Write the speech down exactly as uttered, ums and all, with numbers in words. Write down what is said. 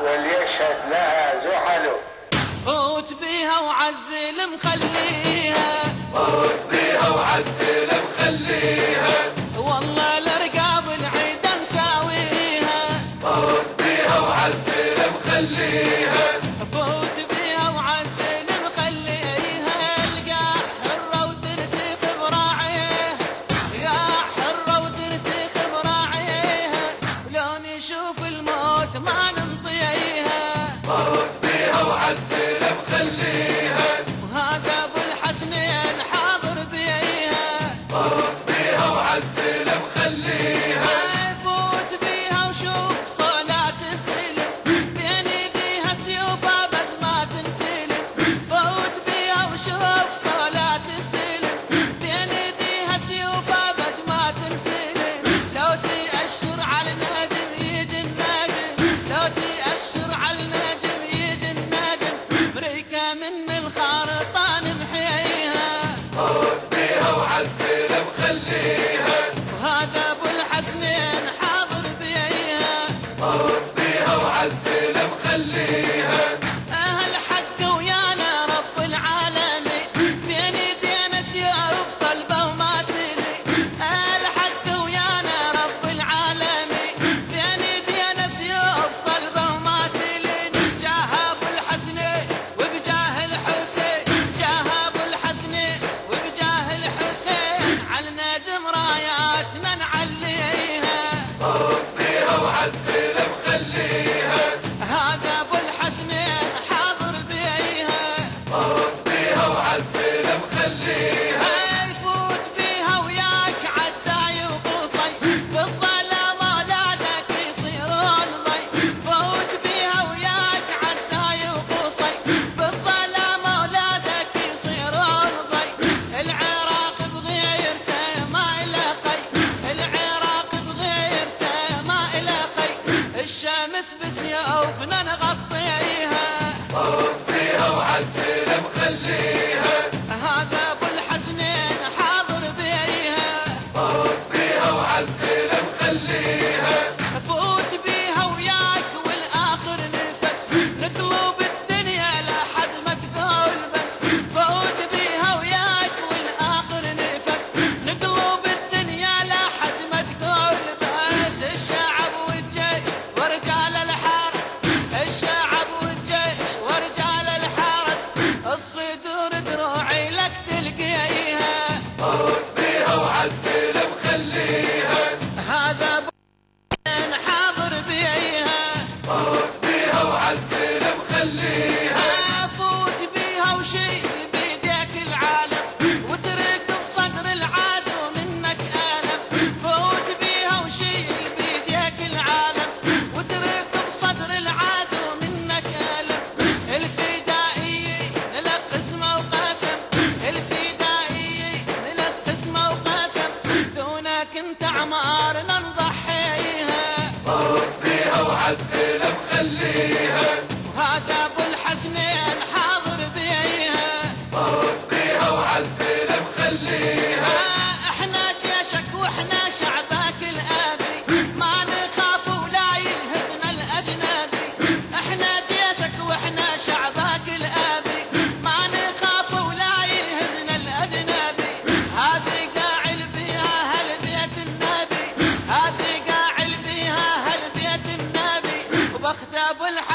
وليشهد لها زحل. فوت بيها وعزل مخليها، فوت بيها وعزل مخليها، والله لرقاب العيد نساويها. فوت بيها وعزل مخليها، فوت بيها وعزل مخليها، القاع حرة وترتيخ براعيها، القاع حرة وترتيخ براعيها، ولو نشوف الموت ما ننطيها. فوت بيها وعزل مخليها، وهذا ابو الحسنين حاضر بيها. فوت بيها وعزل مخليها، فوت بيها وشوف صلاة السلم، بين ايديها سيوف ابد ما تنفلم. فوت بيها وشوف صلاة السلم، بين ايديها سيوف ابد ما تنفلم. لو تأشر على النجم يجي النجم، لو تأشر على النجم يجي النجم، مريكة من الخرطان محييها. فوت بيها وعزل مخليها، وهذا ابو الحسنين حاضر بيها. فوت بيها وعزل مخليها، اهل حق ويانا رب العالمين، بين ايدينا سيوف صلبه وما تلي. اهل حق ويانا رب العالمين، بين ايدينا سيوف صلبه وما تلي. جاه ابو الحسنين وبجاه الحسين، جاه ابو الحسنين وبجاه الحسين، على نجم راياتنا نعليها. فوت بيها وعزل مخليها، هذا ابو الحسنين حاضر بيها. فوت بيها وعزل مخليها، يفوت بيها وياك عداي وقصي، بالظلام اولادك يصيرون ضي. فوت بيها وياك عداي وقصي، بالظلام اولادك يصيرون ضي. العراق بغيرته ما إله قي، العراق بغيرته ما إله قي، الشمس بسيوفنا نغطيها. فوت بيها وعزل مخليها، هذا ابو الحسنين حاضر بيها. فوت بيها وعزل مخليها، فوت بيها وياك والاخر نفس، نقلب الدنيا لحد مقذول بس. فوت بيها وياك والاخر نفس، نقلب الدنيا لحد مقذول بس. الشعب والجيش ورجال الحرس، الشعب والجيش ورجال الحرس، الصدور دروعي لك تلقيها. فوت بيها وعزل مخليها، هذا ابو الحسنين حاضر بيها. فوت بيها وعزل مخليها، فوت بيها وشيل بيديك العالم، وترك بصدر العدو منك ألم. فوت بيها وشيل بيديك العالم، وترك بصدر العدو منك ألم. الفدائي لك قسمة وقسم، الفدائي لك قسمة وقسم، دونك انت عمارنا نضحيها. فوت بيها وعزل مخليها، وهذا ابو الحسنين حاضر بيها. فوت بيها وعزل مخليها، احنا جيشك واحنا شعبك الابي، ما نخاف ولا يهزنا الاجنبي. احنا جيشك واحنا شعبك الابي، ما نخاف ولا يهزنا الاجنبي. هذه قاعل بيها اهل بيت النبي، هذه قاعل بيها اهل بيت النبي، وبخت ابو الحسنين